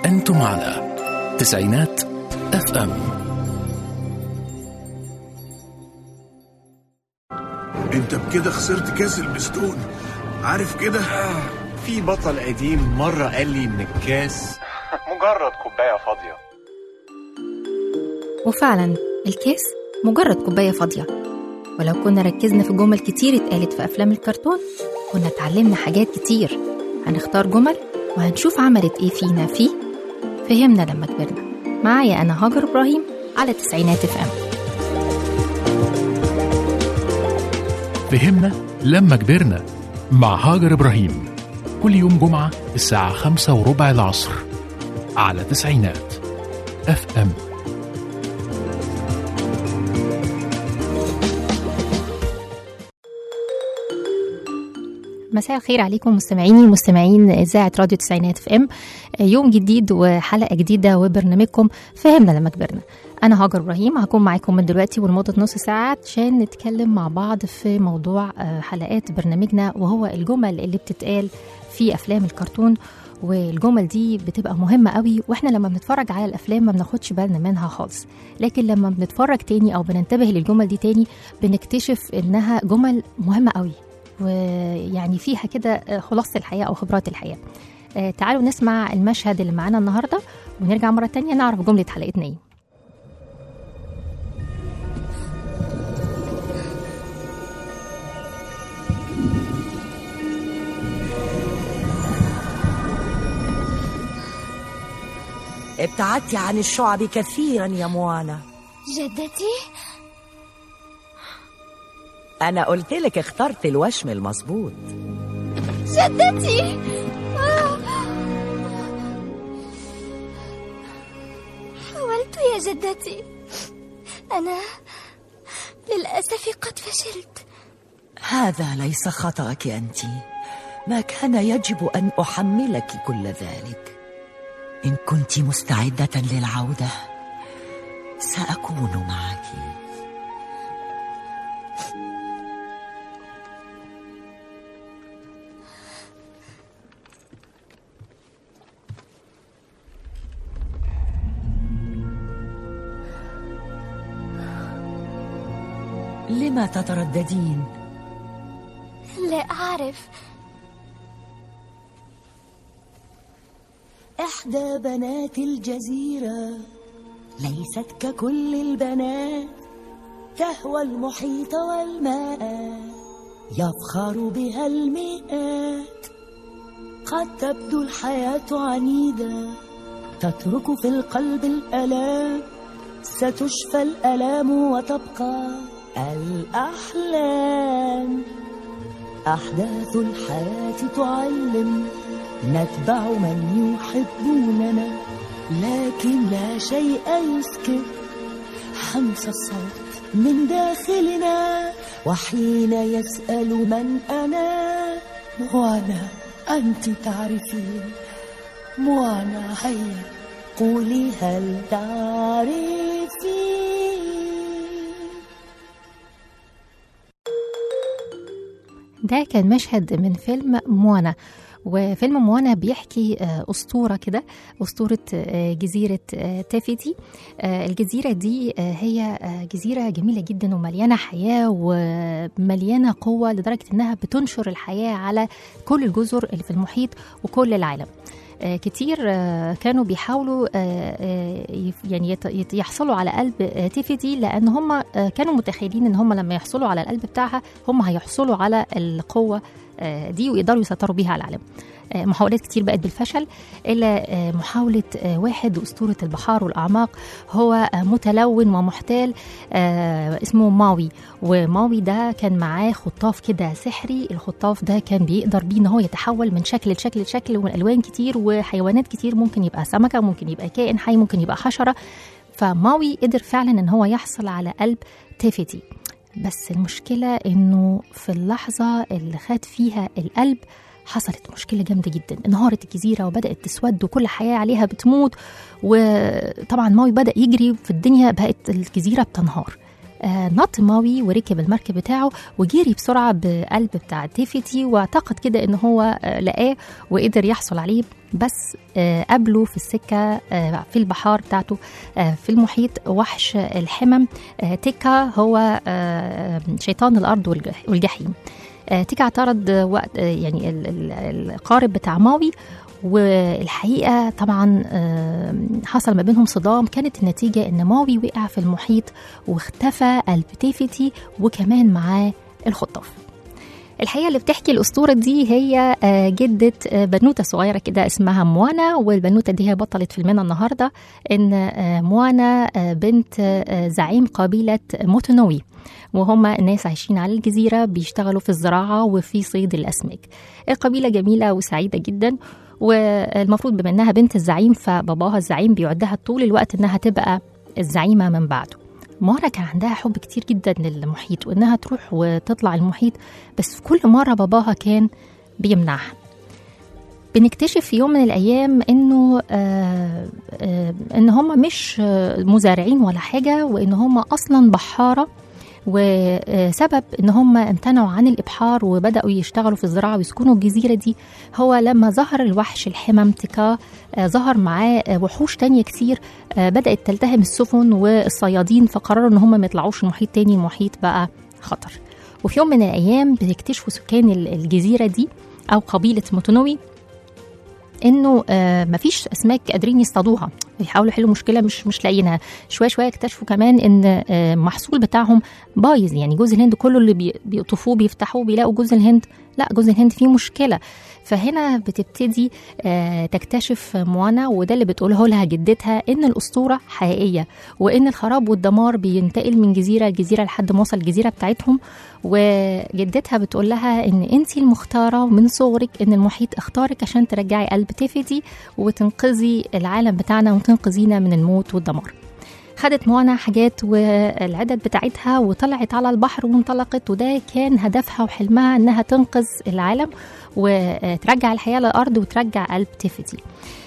أنتم على تسعينات FM. انت بكده خسرت كاس البستون، عارف كده؟ في بطل قديم مرة قال لي إن الكاس مجرد كوباية فاضية. وفعلا الكاس مجرد كوباية فاضية. ولو كنا ركزنا في جمل كتير اتقالت في أفلام الكرتون كنا اتعلمنا حاجات كتير. هنختار جمل وهنشوف عملت ايه فينا فهمنا لما كبرنا. معايا أنا هاجر إبراهيم على تسعينات FM. فهمنا لما كبرنا مع هاجر إبراهيم، كل يوم جمعة الساعة 5:15 العصر على تسعينات FM. مساء الخير عليكم مستمعين إذاعة راديو تسعينات FM. يوم جديد وحلقة جديدة وبرنامجكم فهمنا لما كبرنا. أنا هاجر إبراهيم هكون معاكم من دلوقتي ولمدة نص ساعة عشان نتكلم مع بعض في موضوع حلقات برنامجنا، وهو الجمل اللي بتتقال في أفلام الكرتون. والجمل دي بتبقى مهمة قوي، واحنا لما بنتفرج على الأفلام ما بناخدش بالنا منها خالص، لكن لما بنتفرج تاني أو بننتبه للجمل دي تاني بنكتشف إنها جمل مهمة قوي، ويعني فيها كده خلاصة الحياة أو خبرات الحياة. تعالوا نسمع المشهد اللي معانا النهاردة ونرجع مرة تانية نعرف جملة حلقتنا ايه. ابتعدت عن الشعب كثيرا يا موانا. جدتي؟ أنا قلت لك اخترت الوشم المظبوط. جدتي! حاولت يا جدتي، أنا للأسف قد فشلت. هذا ليس خطأك أنت، ما كان يجب أن أحملك كل ذلك. إن كنت مستعدة للعودة سأكون معك. لما تترددين؟ لا أعرف. إحدى بنات الجزيرة ليست ككل البنات، تهوى المحيط والماء يفخر بها المئات. قد تبدو الحياة عنيدة تترك في القلب الألام، ستشفى الألام وتبقى الأحلام. أحداث الحياة تعلم، نتبع من يحبوننا، لكن لا شيء يسكت همس الصوت من داخلنا. وحين يسأل من أنا، موانا أنت تعرفين. موانا هيا قولي هل تعرفين. ده كان مشهد من فيلم موانا. وفيلم موانا بيحكي أسطورة كده، أسطورة جزيرة تافيتي. الجزيرة دي هي جزيرة جميلة جدا ومليانة حياة ومليانة قوة، لدرجة أنها بتنشر الحياة على كل الجزر اللي في المحيط وكل العالم. كتير كانوا بيحاولوا يعني يحصلوا على قلب تيفيدي، لأن هم كانوا متخيلين أن هم لما يحصلوا على القلب بتاعها هم هيحصلوا على القوة دي ويقدروا يسيطروا بيها على العالم. محاولات كتير بقت بالفشل، إلا محاولة واحد أسطورة البحار والأعماق، هو متلون ومحتال اسمه ماوي. وماوي ده كان معاه خطاف كده سحري، الخطاف ده كان بيقدر بيه إن هو يتحول من شكل لشكل لشكل، ومن ألوان كتير وحيوانات كتير، ممكن يبقى سمكة، ممكن يبقى كائن حي، ممكن يبقى حشرة. فماوي قدر فعلا إن هو يحصل على قلب تيفيتي. بس المشكلة إنه في اللحظة اللي خد فيها القلب حصلت مشكلة جامدة جدا، انهارت الجزيرة وبدأت تسود وكل حياة عليها بتموت. وطبعا ماوي بدأ يجري في الدنيا، بقت الجزيرة بتنهار. نط ماوي وركب المركب بتاعه وجري بسرعة بقلب بتاع تيفيتي، واعتقد كده ان هو لقاه وقدر يحصل عليه. بس قابله في السكة في البحار بتاعته في المحيط وحش الحمم تيكا، هو شيطان الأرض والجحيم. تيكا اعترض وقت يعني القارب بتاع ماوي، والحقيقة طبعا حصل ما بينهم صدام. كانت النتيجة ان ماوي وقع في المحيط واختفى قلب تيفيتي وكمان معاه الخطاف. الحقيقة اللي بتحكي الأسطورة دي هي جدة بنوتة صغيرة كده اسمها موانا، والبنوتة دي هي بطلت فيلمنا النهاردة. إن موانا بنت زعيم قبيلة موتونوي، وهم الناس عايشين على الجزيرة بيشتغلوا في الزراعة وفي صيد الأسماك. القبيلة جميلة وسعيدة جدا، والمفروض بما إنها بنت الزعيم فباباها الزعيم بيعدها طول الوقت إنها تبقى الزعيمة من بعده. موانا كان عندها حب كتير جدا للمحيط وإنها تروح وتطلع المحيط، بس في كل مرة باباها كان بيمنعها. بنكتشف في يوم من الأيام إنه إن هم مش مزارعين ولا حاجة، وإن هم أصلا بحارة، وسبب إن هم امتنعوا عن الإبحار وبدأوا يشتغلوا في الزراعة ويسكنوا الجزيرة دي هو لما ظهر الوحش الحمم تيكا. ظهر معاه وحوش تانية كتير بدأت تلتهم السفن والصيادين، فقرروا إن هم ما يطلعوش المحيط تاني، المحيط بقى خطر. وفي يوم من الأيام بيكتشفوا سكان الجزيرة دي أو قبيلة موتونوي انه مفيش اسماك قادرين يصطادوها، بيحاولوا يحلوا مشكله مش لاقيينها. شويه شويه اكتشفوا كمان ان المحصول بتاعهم بايظ، يعني جوز الهند كله اللي بيقطفوه بيفتحوه بيلاقوا جوز الهند لا، جوز الهند فيه مشكله. فهنا بتبتدي تكتشف موانا، وده اللي بتقوله لها جدتها، ان الاسطوره حقيقيه، وان الخراب والدمار بينتقل من جزيره لجزيره لحد ما وصل الجزيره بتاعتهم. وجدتها بتقول لها ان انتي المختاره من صغرك، ان المحيط اختارك عشان ترجعي قلب تيفيتي وتنقذي العالم بتاعنا وتنقذينا من الموت والدمار. خدت موانا حاجات والعدد بتاعتها وطلعت على البحر وانطلقت، وده كان هدفها وحلمها، انها تنقذ العالم وترجع الحياة للأرض وترجع قلب تيفيتي.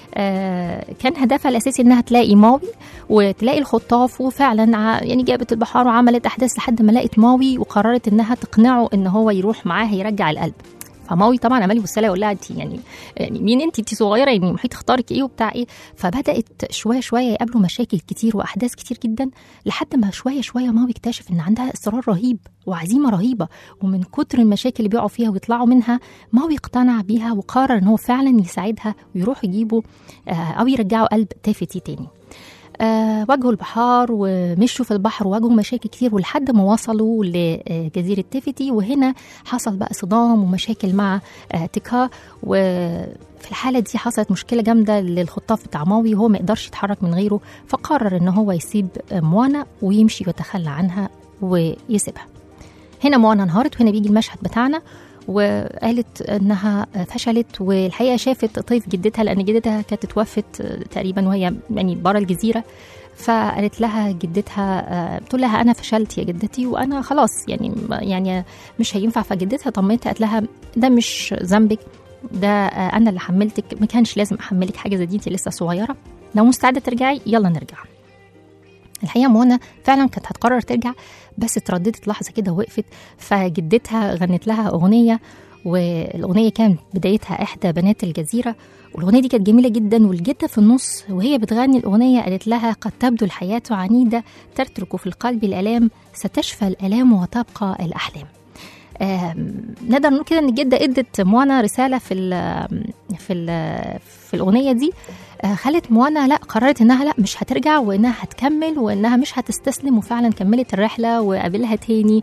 كان هدفها الأساسي انها تلاقي ماوي وتلاقي الخطاف، وفعلا يعني جابت البحار وعملت أحداث لحد ما لقت ماوي، وقررت انها تقنعه ان هو يروح معاها يرجع القلب. فماوي طبعا عمال يبص لها يقول لها انت يعني مين انت صغيره، يعني المحيط اختارك ايه وبتاع ايه. فبدات شويه شويه يقابلوا مشاكل كتير واحداث كتير جدا، لحد ما شويه شويه ماوي اكتشف ان عندها اصرار رهيب وعزيمه رهيبه، ومن كتر المشاكل اللي بيقعوا فيها ويطلعوا منها ماوي اقتنع بيها وقرر ان هو فعلا يساعدها ويروح يجيبوا او يرجعوا قلب تيفيتي تاني. واجهوا البحار ومشوا في البحر وواجهوا مشاكل كتير، ولحد ما وصلوا لجزيرة تيفيتي. وهنا حصل بقى صدام ومشاكل مع تيكا، وفي الحالة دي حصلت مشكلة جامدة للخطاف بتاع ماوي، وهو ما يقدرش يتحرك من غيره، فقرر ان هو يسيب موانا ويمشي ويتخلى عنها ويسيبها. هنا موانا انهارت، وهنا بيجي المشهد بتاعنا، وقالت انها فشلت. والحقيقه شافت طيف جدتها، لان جدتها كانت اتوفت تقريبا وهي يعني بره الجزيره. فقالت لها جدتها، بتقول لها انا فشلت يا جدتي وانا خلاص يعني مش هينفع. فجدتها طمنتها قالت لها ده مش ذنبك، ده انا اللي حملتك، ما كانش لازم احملك حاجه زي دي، انت لسه صغيره، لو مستعده ترجعي يلا نرجع. الحقيقه موانا فعلا كانت هتقرر ترجع، بس اترددت لحظه كده ووقفت. فجدتها غنت لها اغنيه، والاغنيه كانت بدايتها احدى بنات الجزيره، والاغنيه دي كانت جميله جدا. والجده في النص وهي بتغني الاغنيه قالت لها قد تبدو الحياه عنيده، تترك في القلب الالام، ستشفى الالام وتبقى الاحلام. نقدر نقول كده ان الجده ادت موانا رساله في الاغنيه دي، خلت موانا لا، قررت انها لا مش هترجع، وانها هتكمل، وانها مش هتستسلم. وفعلا كملت الرحله وقابلها تاني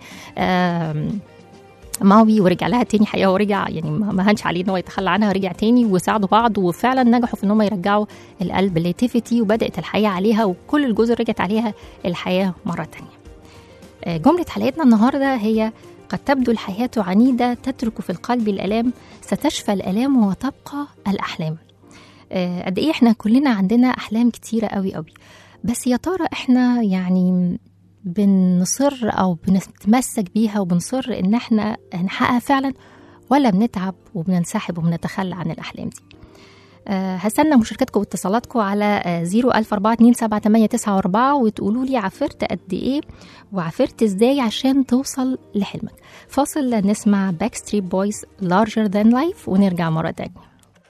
ماوي، ورجع لها تاني حقيقه، ورجع يعني ما هنش عليه ان هو يتخلى عنها، ورجع تاني وساعدوا بعض، وفعلا نجحوا في ان هم يرجعوا القلب لتيفيتي، وبدات الحياه عليها، وكل الجزر رجعت عليها الحياه مره تانيه. جمله حلقتنا النهارده هي قد تبدو الحياه عنيده، تترك في القلب الالام، ستشفى الالام وتبقى الاحلام. قد ايه احنا كلنا عندنا احلام كتيره قوي قوي، بس يا ترى احنا يعني بنصر او بنتمسك بيها وبنصر ان احنا نحققها فعلا، ولا بنتعب وبننسحب وبنتخلى عن الاحلام دي؟ هستنى مشاركتكم واتصالاتكم على 014278994 وتقولوا لي عافرت قد ايه وعافرت ازاي عشان توصل لحلمك. فاصل نسمع Backstreet Boys Larger Than Life ونرجع مرة تانية.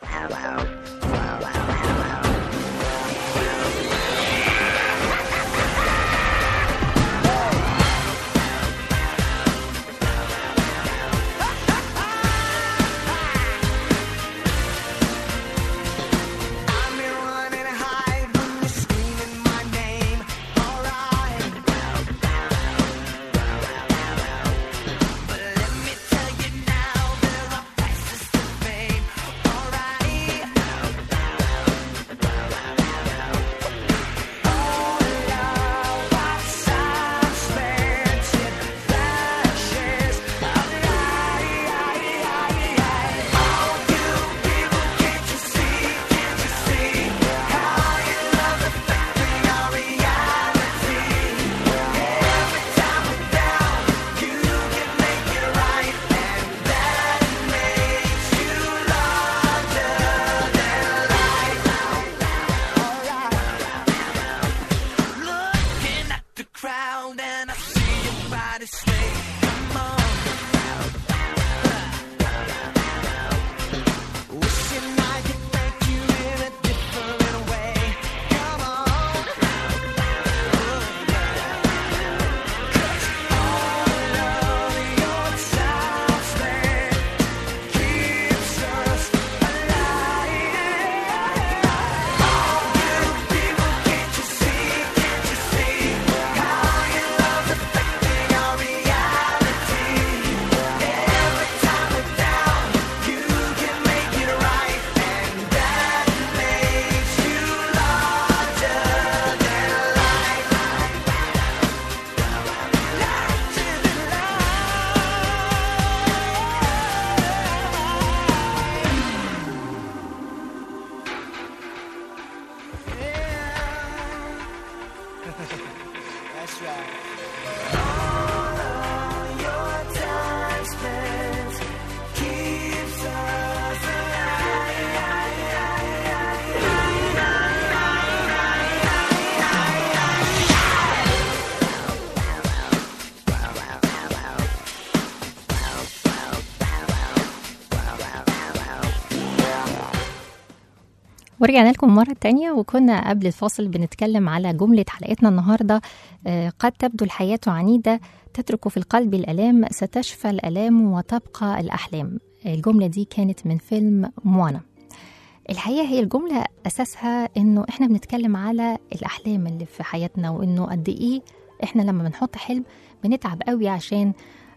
ورجعنا لكم مرة تانية وكنا قبل الفاصل بنتكلم على جملة حلقتنا النهاردة. قد تبدو الحياة عنيدة تترك في القلب الألام ستشفى الألام وتبقى الأحلام. الجملة دي كانت من فيلم موانا. الحقيقة هي الجملة أساسها إنه إحنا بنتكلم على الأحلام اللي في حياتنا وإنه قد إيه إحنا لما بنحط حلم بنتعب قوي عشان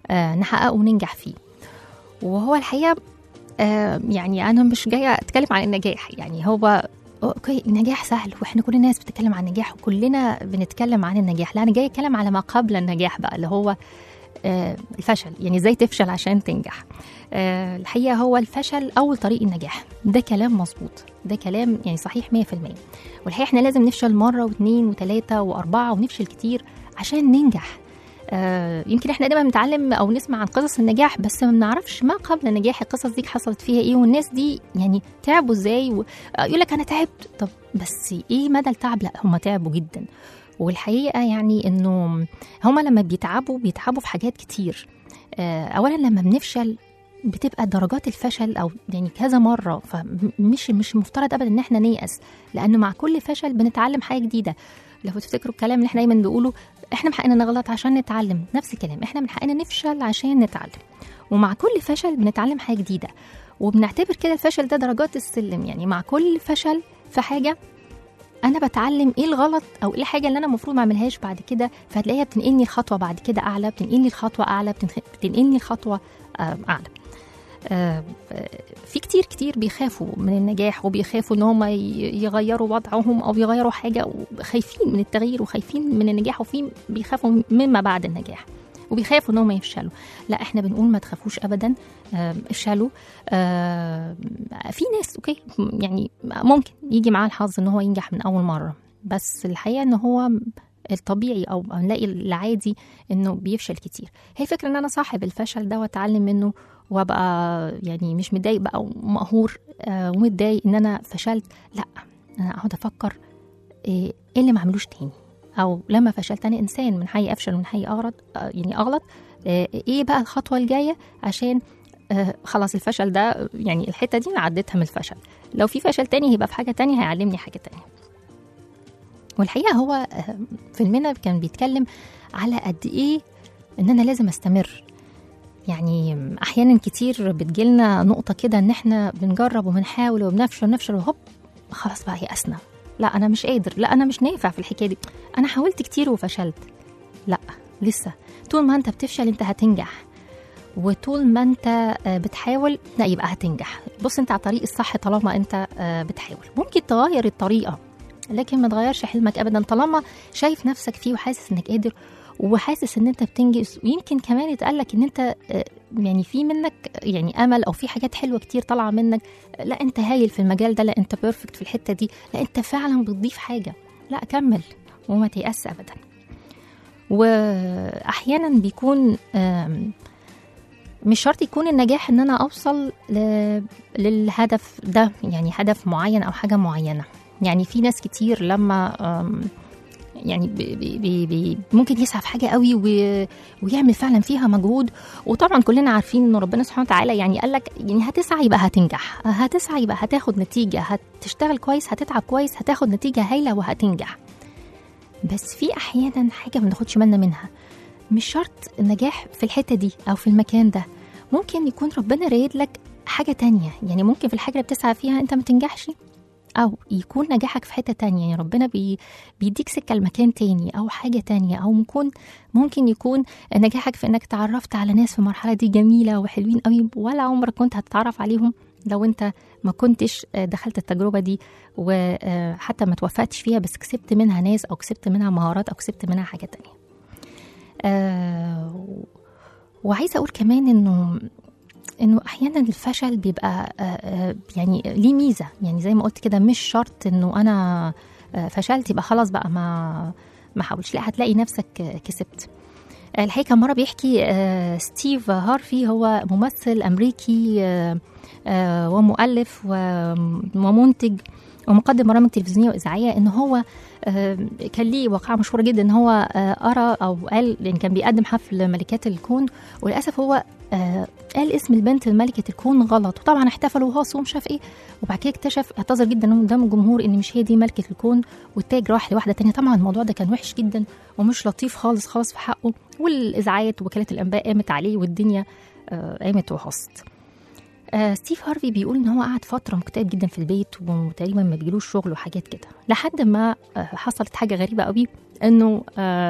نحققه وننجح فيه. وهو الحقيقة يعني أنا مش جاية أتكلم عن النجاح، يعني هو أوكي النجاح سهل وإحنا كل الناس بتتكلم عن النجاح وكلنا بنتكلم عن النجاح. لا، أنا جاية أتكلم على ما قبل النجاح بقى اللي هو الفشل، يعني إزاي تفشل عشان تنجح. الحقيقة هو الفشل أول طريق النجاح، ده كلام مظبوط، ده كلام يعني صحيح 100%. والحقيقة إحنا لازم نفشل مرة واثنين وثلاثة وأربعة ونفشل كتير عشان ننجح. يمكن احنا دايما بنتعلم او نسمع عن قصص النجاح بس ما بنعرفش ما قبل النجاح، القصص دي حصلت فيها ايه والناس دي يعني تعبوا ازاي. يقول لك انا تعبت، طب بس ايه مدى التعب؟ لا، هم تعبوا جدا. والحقيقه يعني انه هم لما بيتعبوا في حاجات كتير. اولا لما بنفشل بتبقى درجات الفشل او يعني كذا مره، فمش مفترض ابدا ان احنا نيأس، لانه مع كل فشل بنتعلم حاجه جديده. لو تفتكروا الكلام اللي احنا دايما بنقوله، احنا من حقنا نغلط عشان نتعلم، نفس الكلام احنا من حقنا نفشل عشان نتعلم. ومع كل فشل بنتعلم حاجه جديده، وبنعتبر كده الفشل ده درجات السلم. يعني مع كل فشل في حاجه انا بتعلم ايه الغلط او ايه الحاجه اللي انا المفروض ما اعملهاش بعد كده، فهتلاقيها بتنقلني الخطوه بعد كده اعلى، بتنقلني الخطوه اعلى، بتنقلني الخطوه اعلى. في كتير بيخافوا من النجاح وبيخافوا ان هم يغيروا وضعهم او يغيروا حاجه، وخايفين من التغيير وخايفين من النجاح، وفي بيخافوا مما بعد النجاح وبيخافوا ان هم يفشلوا. لا، احنا بنقول ما تخافوش ابدا، افشلوا. في ناس اوكي يعني ممكن يجي معاه الحظ ان هو ينجح من اول مره، بس الحقيقه ان هو الطبيعي أو نلاقي العادي إنه بيفشل كتير. هي فكرة إن أنا صاحب الفشل ده وأتعلم منه وأبقى يعني مش متضايق بقى ومقهور ومتضايق إن أنا فشلت. لأ، أنا أقعد أفكر إيه اللي ما عملوش تاني، أو لما فشلت أنا إنسان من حي أفشل ومن حي أغلط، إيه بقى الخطوة الجاية عشان خلاص الفشل ده يعني الحتة دي أنا عديتها من الفشل، لو في فشل تاني هيبقى في حاجة تانية هيعلمني حاجة تانية. والحقيقة هو فيلمنا كان بيتكلم على قد إيه إن أنا لازم أستمر. يعني أحيانا كتير بتجيلنا نقطة كده إن إحنا بنجرب وبنحاول وبنفشل وهوب خلاص بقى يأسنا، لا أنا مش قادر، لا أنا مش نافع في الحكاية دي، أنا حاولت كتير وفشلت. لا، لسه طول ما أنت بتفشل أنت هتنجح، وطول ما أنت بتحاول لا يبقى هتنجح. بص أنت على الطريق الصح طالما أنت بتحاول. ممكن تغير الطريقة لكن ما تغيرش حلمك أبدا طالما شايف نفسك فيه وحاسس إنك قادر وحاسس إن أنت بتنجز. ويمكن كمان يتقالك إن أنت يعني في منك يعني أمل أو في حاجات حلوة كتير طالعة منك، لا أنت هايل في المجال ده، لا أنت بيرفكت في الحتة دي، لا أنت فعلا بتضيف حاجة، لا كمل وما تيأس أبدا. وأحيانا بيكون مش شرط يكون النجاح إن أنا أوصل للهدف ده، يعني هدف معين أو حاجة معينة. يعني في ناس كتير لما يعني ممكن يسعى في حاجة قوي ويعمل فعلا فيها مجهود، وطبعا كلنا عارفين إن ربنا سبحانه وتعالى يعني قالك يعني هتسعى يبقى هتنجح، هتسعى يبقى هتاخد نتيجة، هتشتغل كويس هتتعب كويس هتاخد نتيجة هايلة وهتنجح. بس في أحيانا حاجة ما بناخدش بالنا منها، مش شرط النجاح في الحتة دي أو في المكان ده، ممكن يكون ربنا رايد لك حاجة تانية. يعني ممكن في الحاجة اللي بتسعى فيها أنت ما تنجحش، أو يكون نجاحك في حتة تانية، يعني ربنا بيديك سكة لمكان تاني أو حاجة تانية، أو ممكن يكون نجاحك في أنك تعرفت على ناس في المرحلة دي جميلة وحلوين قوي ولا عمرك كنت هتتعرف عليهم لو أنت ما كنتش دخلت التجربة دي وحتى ما توفقتش فيها، بس كسبت منها ناس أو كسبت منها مهارات أو كسبت منها حاجة تانية. وعايزة أقول كمان إنه أحيانا الفشل بيبقى يعني ليه ميزة، يعني زي ما قلت كده مش شرط إنه أنا فشلت يبقى خلاص بقى ما حاولش، لا هتلاقي نفسك كسبت. الحقيقة مرة بيحكي ستيف هارفي، هو ممثل أمريكي ومؤلف ومنتج ومقدم برامج تلفزيونية وإذاعية، إن هو كان ليه واقعة مشهورة جدا إن هو أرى أو قال، لأن كان بيقدم حفل ملكات الكون، وللأسف هو قال اسم البنت ملكة الكون غلط، وطبعا احتفلوا وهو صوم شاف ايه، وبعد كده اكتشف اعتذر جدا قدام الجمهور ان مش هي دي ملكة الكون، والتاج راح لواحدة تانية. طبعا الموضوع ده كان وحش جدا ومش لطيف خالص خالص في حقه، والإذاعات ووكالة الأنباء قامت عليه والدنيا قامت وهصت. ستيف هارفي بيقول ان هو قعد فترة مكتئب جدا في البيت وتقريبا ما بيجيلوش شغل وحاجات كده، لحد ما حصلت حاجة غريبة قوي، انه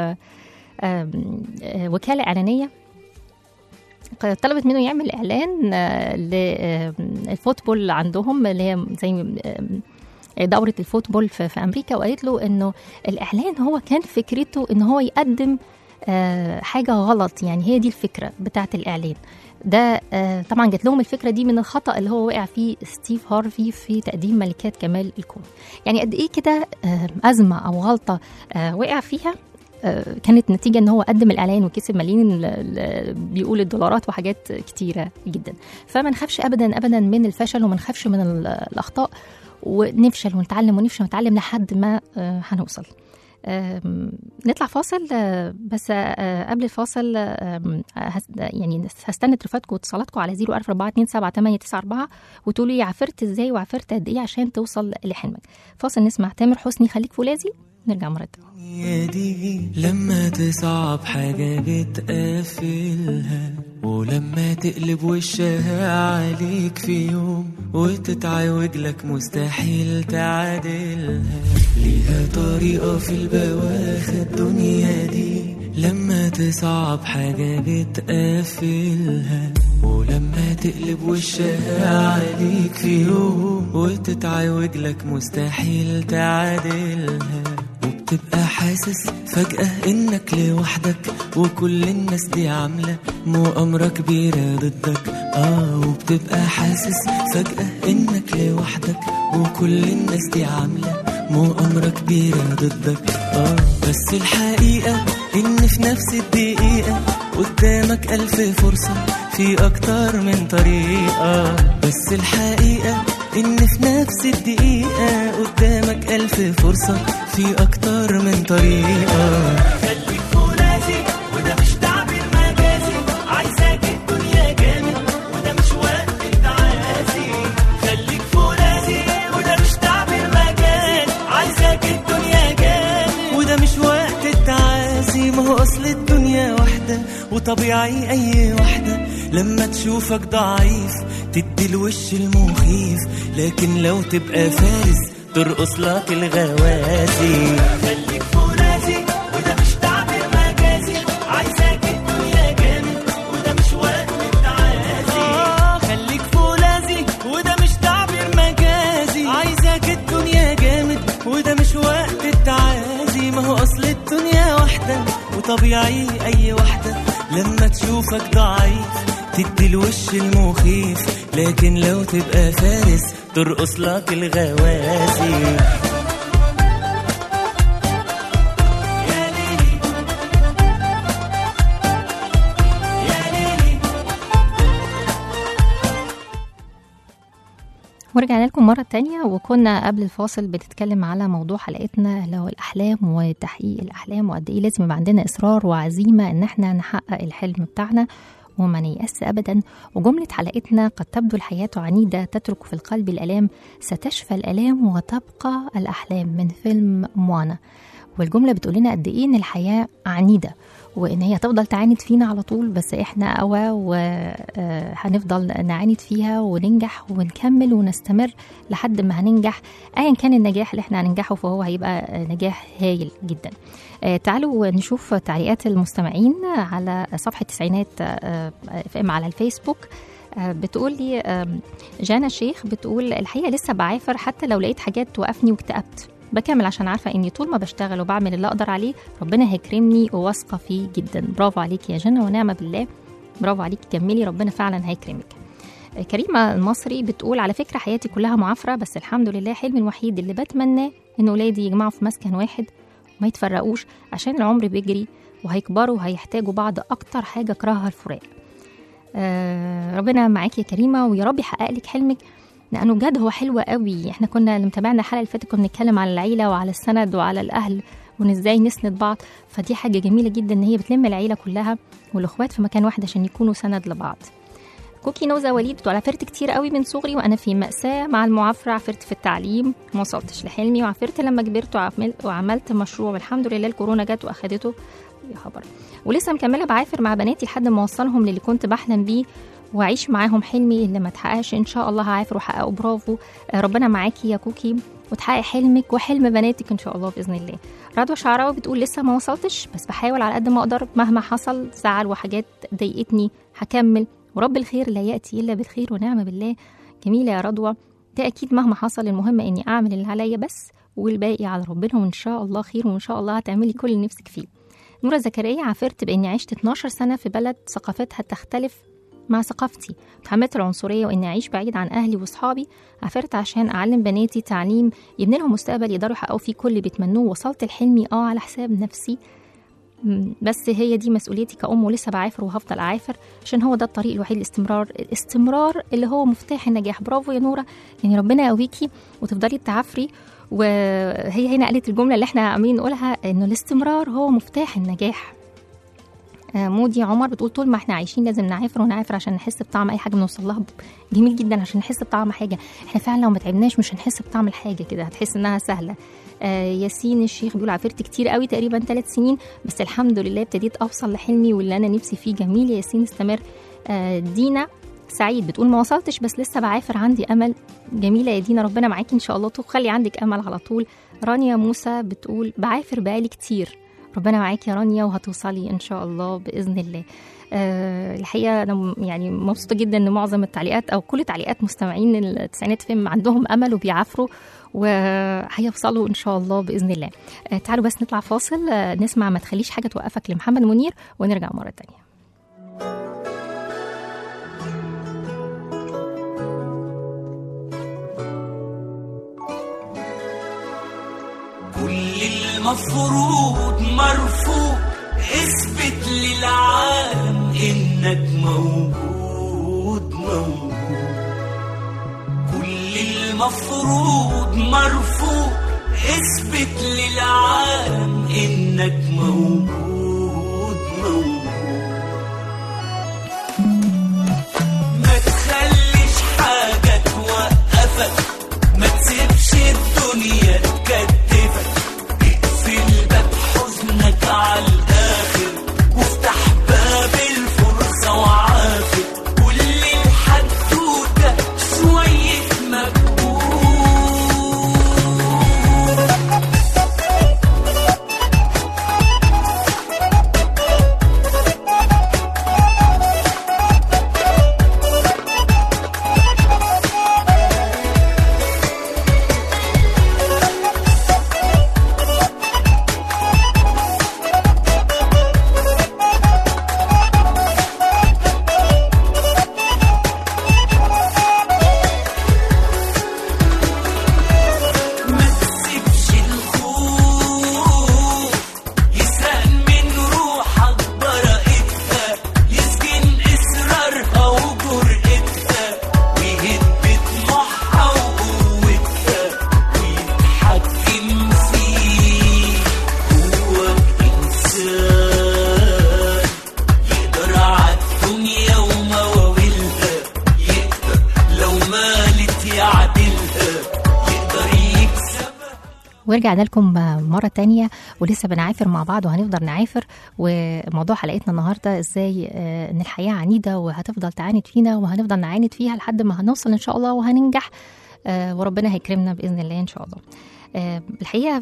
وكالة إعلانية طلبت منه يعمل إعلان للفوتبول عندهم اللي هي زي دورة الفوتبول في أمريكا، وقالت له إنه الإعلان هو كان فكرته إنه هو يقدم حاجة غلط، يعني هي دي الفكرة بتاعة الإعلان ده. طبعا جات لهم الفكرة دي من الخطأ اللي هو وقع فيه ستيف هارفي في تقديم ملكات كمال الكون. يعني قد إيه كده أزمة أو غلطة وقع فيها كانت نتيجة ان هو قدم الإعلان وكسب ملايين بيقول الدولارات وحاجات كتيرة جدا. فما نخافش أبدا أبدا من الفشل، وما نخافش من الأخطاء، ونفشل ونتعلم ونفشل ونتعلم لحد ما هنوصل. نطلع فاصل، بس قبل الفاصل يعني هستنى تليفوناتكم واتصالاتكم على 044278894 وتقولوا لي عفرت ازاي وعفرت قد ايه عشان توصل لحلمك. فاصل نسمع تامر حسني خليك فولاذي، نرجع مرة تانية. دي لما تصعب حاجة بتقفلها، ولما تقلب وشها عليك في يوم وتتعوج لك مستحيل تعادلها، ليها طريقة في البواخ الدنيا دي. لما تصعب حاجة بتقفلها، ولما تقلب وشها عليك في يوم وتتعوج لك مستحيل تعادلها، وبتبقى حاسس فجأة انك لوحدك وكل الناس دي عاملة مؤامرة كبيرة ضدك. وبتبقى حاسس فجأة انك لوحدك وكل الناس دي عاملة مؤامرة كبيرة ضدك. بس الحقيقة إن في نفس الدقيقة قدامك 1000 فرصة في أكتر من طريقة. بس الحقيقة إن في نفس الدقيقة قدامك 1000 فرصة في أكتر من طريقة. خليك فولاذي وده مش تعبير مجازي، عايزاك الدنيا جامد وده مش وقت التعازي. خليك فولاذي وده مش تعبير مجازي، عايزاك الدنيا جامد وده مش وقت التعازي. ما هو أصل الدنيا واحدة وطبيعي أي واحدة لما تشوفك ضعيف تدي الوش المخيف، لكن لو تبقى فارس ترقص لك الغوازي. خليك فولاذي وده مش تعبير مجازي، عايزاك الدنيا جامد وده مش وقت التعازي. خليك فولاذي وده مش تعبير مجازي، عايزاك الدنيا جامد وده مش وقت التعازي. ما هو أصل الدنيا واحدة وطبيعي أي واحدة لما تشوفك ضعيف تدي الوش المخيف، لكن لو تبقى فارس ترقص لك الغوازي. ورجعنا لكم مرة تانية، وكنا قبل الفاصل بنتكلم على موضوع حلقتنا اللي هو الأحلام وتحقيق الأحلام، وقد إيه لازم يبقى عندنا إصرار وعزيمة إن احنا نحقق الحلم بتاعنا وما نيأس أبدا. وجملة حلقتنا قد تبدو الحياة عنيدة تترك في القلب الآلام، ستشفى الآلام وتبقى الأحلام، من فيلم موانا. والجملة بتقول لنا قد إيه إن الحياة عنيدة وإن هي تفضل تعاند فينا على طول، بس إحنا قوى وهنفضل نعاند فيها وننجح ونكمل ونستمر لحد ما هننجح. أيا كان النجاح اللي إحنا هننجحه فهو هيبقى نجاح هايل جدا. تعالوا نشوف تعليقات المستمعين على صفحة تسعينات على الفيسبوك. بتقول لي جانا شيخ، بتقول الحقيقة لسه بعافر، حتى لو لقيت حاجات توقفني واكتئبت بكمل عشان عارفة اني طول ما بشتغل وبعمل اللي اقدر عليه ربنا هيكرمني وواثقة فيه جدا. برافو عليك يا جنى ونعمة بالله، برافو عليك، كملي ربنا فعلا هيكرمك. كريمة المصري بتقول على فكرة حياتي كلها معافرة، بس الحمد لله حلمي الوحيد اللي بتمناه ان ولادي يجمعوا في مسكن واحد وما يتفرقوش، عشان العمر بيجري وهيكبروا وهيحتاجوا بعض. اكتر حاجة اكرهها الفراق. ربنا معاك يا كريمة ويا رب يحقق لك حلمك، لانه بجد هو حلو قوي. احنا كنا اللي متابعنا الحلقه اللي فاتت كنا بنتكلم على العيله وعلى السند وعلى الاهل وان ازاي نسند بعض، فدي حاجه جميله جدا ان هي بتلم العيله كلها والاخوات في مكان واحد عشان يكونوا سند لبعض. كوكي نوزة وليد بتقول عفرت كتير قوي من صغري وانا في مأساة مع المعافرة، عفرت في التعليم ما وصلتش لحلمي، وعفرت لما كبرت وعملت مشروع والحمد لله الكورونا جت واخدته يا خبر، ولسه مكمله بعافر مع بناتي لحد ما اوصلهم للي كنت بحلم بيه واعيش معاهم حلمي اللي ما تحققش. ان شاء الله هعافر وحققه. برافو، ربنا معاكي يا كوكي وتحقق حلمك وحلم بناتك ان شاء الله باذن الله. رضوى شعراوي بتقول لسه ما وصلتش بس بحاول على قد ما اقدر، مهما حصل زعل وحاجات ضايقتني هكمل، ورب الخير لا ياتي الا بالخير ونعم بالله. جميله يا رضوى، ده اكيد مهما حصل المهم اني اعمل اللي عليا بس والباقي على ربنا، وان شاء الله خير وان شاء الله هتعملي كل اللي نفسك فيه. نورة زكريا عافرت باني عشت 12 سنه في بلد ثقافتها تختلف مع ثقافتي، تحملت العنصريه واني اعيش بعيد عن اهلي واصحابي. عافرت عشان اعلم بناتي تعليم يبني لهم مستقبل يقدروا يحققوا فيه كل اللي بيتمنوه. وصلت لحلمي على حساب نفسي، بس هي دي مسؤوليتي كأم ولسه بعافر وهفضل أعافر عشان هو ده الطريق الوحيد الاستمرار اللي هو مفتاح النجاح. برافو يا نورة، يعني ربنا يقويكي وتفضلي تعافري. وهي هنا قالت الجملة اللي احنا عاملين نقولها انه الاستمرار هو مفتاح النجاح. مودي عمر بتقول طول ما احنا عايشين لازم نعافر ونعافر عشان نحس بطعم اي حاجه بنوصل لها. جميل جدا، عشان نحس بطعم حاجه. احنا فعلا لو ما تعبناش مش هنحس بطعم الحاجه كده، هتحس انها سهله. ياسين الشيخ بيقول عافرت كتير قوي تقريبا 3 سنين بس الحمد لله ابتديت اوصل لحلمي واللي انا نفسي فيه. جميل يا ياسين، استمر. دينا سعيد بتقول ما وصلتش بس لسه بعافر عندي امل. جميله يا دينا، ربنا معاكي ان شاء الله تخلي عندك امل على طول. رانيا موسى بتقول بعافر بقالي كتير. ربنا معاكي يا رانيا وهتوصلي ان شاء الله باذن الله. الحقيقه انا يعني مبسوطه جدا ان معظم التعليقات او كل تعليقات مستمعين التسعينات فيلم عندهم امل وبيعافروا وهيوصلوا ان شاء الله باذن الله. تعالوا بس نطلع فاصل نسمع ما تخليش حاجه توقفك لمحمد منير ونرجع مره تانية. كل المفروض مرفوض، اثبت للعالم انك موجود موجود. كل المفروض مرفوض، اثبت للعالم انك موجود موجود. ما تخليش حاجة توقفك، ما تسيبش الدنيا تكتفك، اقفل باب حزنك على الآخر وافتح باب الفرصة وعافر. كل الحدوتة شوية مجهود. ورجعنا لكم مرة تانية ولسه بنعافر مع بعض وهنفضل نعافر. وموضوع حلقتنا النهاردة ازاي ان الحياة عنيدة وهتفضل تعاند فينا وهنفضل نعاند فيها لحد ما هنوصل ان شاء الله وهننجح، وربنا هيكرمنا بإذن الله ان شاء الله. الحقيقة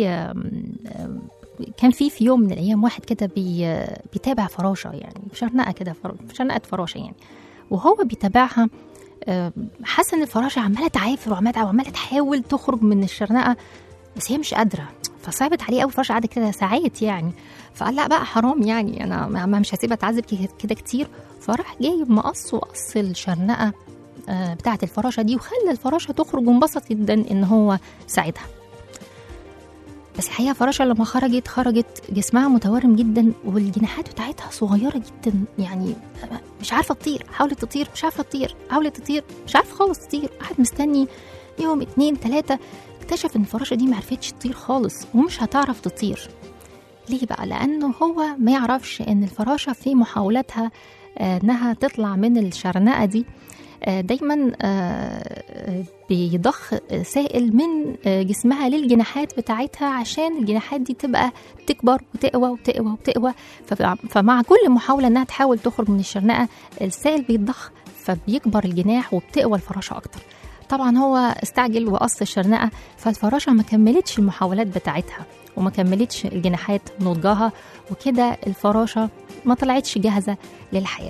كان في يوم من الأيام واحد كده بيتابع فراشة، يعني شرنقة كده، شرنقة فراشة يعني، وهو بيتابعها حاسة ان الفراشة عمالة تعافر وعمالة تحاول تخرج من الشرنقة بس هي مش قادرة، فصعبت عليه قوي. الفراشة قعدت كده ساعات يعني، فقال لا بقى حرام يعني انا مش هسيبها تعذب كده كتير. فراح جايب مقص وقص الشرنقة بتاعة الفراشة دي وخلى الفراشة تخرج وانبسط جدا ان هو ساعدها. بس الحقيقة فراشة لما خرجت جسمها متورم جدا والجناحات بتاعتها صغيرة جدا، يعني مش عارفة تطير. حاولت تطير مش عارفة تطير، حاولت تطير مش عارفة خالص تطير. قعد مستني يوم 2 3 اكتشف ان الفراشة دي معرفتش تطير خالص ومش هتعرف تطير. ليه بقى؟ لأنه هو ما يعرفش ان الفراشة في محاولاتها انها تطلع من الشرنقة دي دايما بيضخ سائل من جسمها للجناحات بتاعتها عشان الجناحات دي تبقى تكبر وتقوى وتقوى وتقوى. فمع كل محاولة انها تحاول تخرج من الشرنقة السائل بيتضخ فبيكبر الجناح وبتقوى الفراشة اكتر. طبعا هو استعجل وقص الشرنقة، فالفراشة ما كملتش المحاولات بتاعتها وما كملتش الجناحات نضجها، وكده الفراشة ما طلعتش جاهزة للحياة.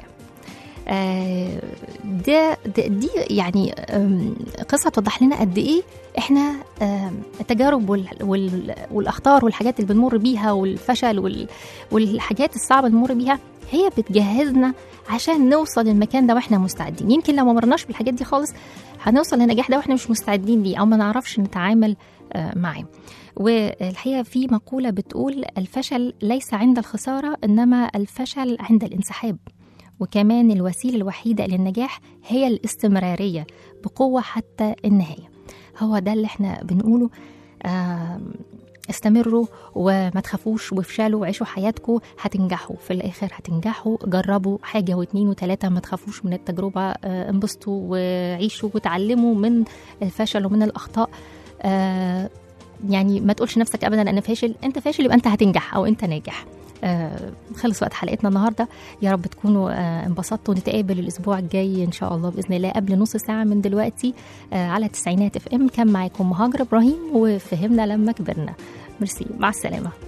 دي يعني قصة توضح لنا قد ايه احنا التجارب والاخطار والحاجات اللي بنمر بيها والفشل والحاجات الصعبة اللي بنمر بيها هي بتجهزنا عشان نوصل للمكان ده واحنا مستعدين. يمكن لو ما مرناش بالحاجات دي خالص هنوصل للنجاح ده واحنا مش مستعدين ليه او ما نعرفش نتعامل معاه. والحقيقة في مقولة بتقول الفشل ليس عند الخسارة إنما الفشل عند الانسحاب، وكمان الوسيلة الوحيدة للنجاح هي الاستمرارية بقوة حتى النهاية. هو ده اللي احنا بنقوله. استمروا وما تخافوش وافشلوا وعيشوا حياتكم، هتنجحوا في الآخر، هتنجحوا. جربوا حاجة و2 و3، ما تخافوش من التجربة، انبسطوا وعيشوا وتعلموا من الفشل ومن الأخطاء. يعني ما تقولش نفسك أبدا أنا فاشل، أنت فاشل يبقى أنت هتنجح أو أنت ناجح. خلص وقت حلقتنا النهارده، يا رب تكونوا انبسطتوا. نتقابل الاسبوع الجاي ان شاء الله باذن الله قبل نص ساعه من دلوقتي على تسعينات FM. كان معاكم مهاجر ابراهيم وفهمنا لما كبرنا. ميرسي، مع السلامه.